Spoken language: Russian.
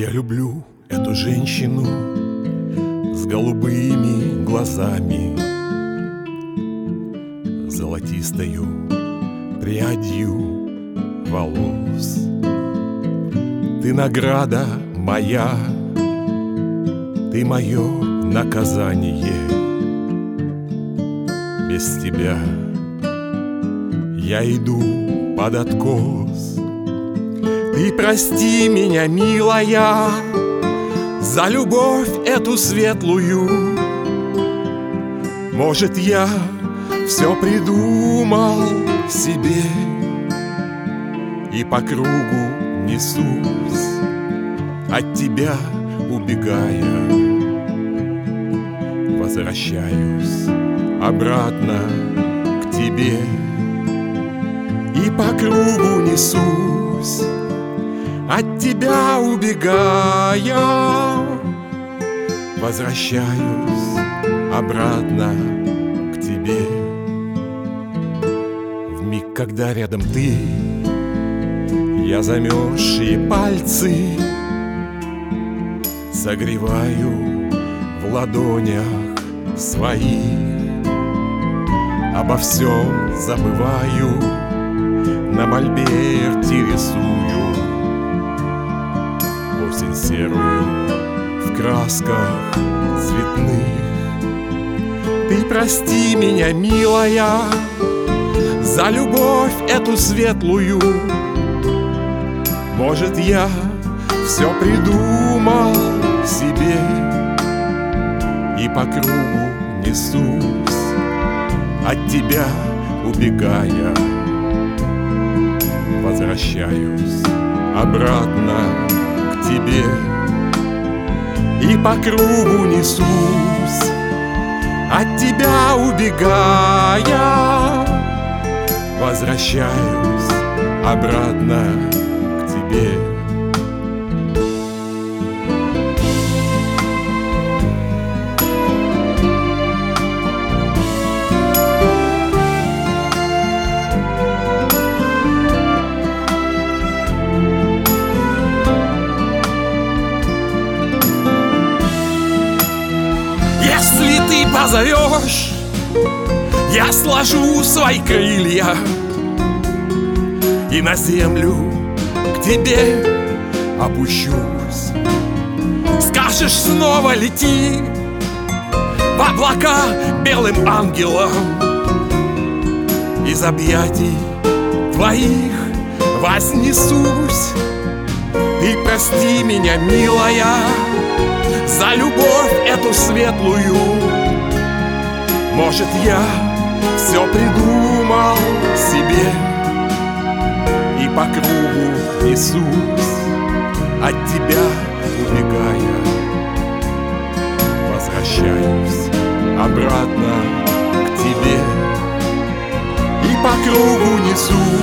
Я люблю эту женщину с голубыми глазами, золотистою прядью волос. Ты награда моя, ты мое наказание. Без тебя я иду под откос. Ты прости меня, милая, за любовь эту светлую. Может, я все придумал себе и по кругу несусь, от тебя убегая. Возвращаюсь обратно к тебе и по кругу несусь, от тебя убегая. Возвращаюсь обратно к тебе. В миг, когда рядом ты, я замерзшие пальцы согреваю в ладонях своих. Обо всем забываю, на мольберте рисую осень серую в красках цветных. Ты прости меня, милая, за любовь эту светлую. Может, я все придумал себе и по кругу несусь, от тебя убегая. Возвращаюсь обратно к тебе и по кругу несусь, от тебя убегая. Возвращаюсь обратно к тебе. Если ты позовешь, я сложу свои крылья и на землю к тебе опущусь. Скажешь, снова лети в облака белым ангелом, из объятий твоих вознесусь. Ты прости меня, милая, за любовь эту светлую. Может, я все придумал себе и по кругу несусь, от тебя убегая. Возвращаюсь обратно к тебе и по кругу несусь,